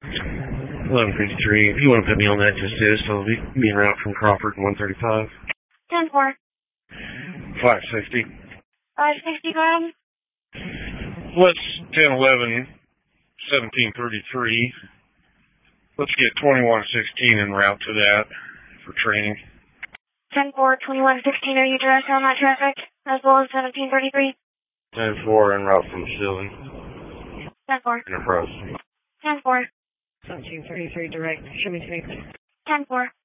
11:53. If you want to put me on that, just is. So I'll be en route from Crawford 135. 10-4. 560. 560, go ahead. Let's 10-11, 1733. Let's get 2116 en route to that for training. 10-4, 2116, are you direct on that traffic, as well as 1733? 10-4 en route from Silly. 10-4. Enterprise. 10-4. 1733 direct, show me 3. 10-4.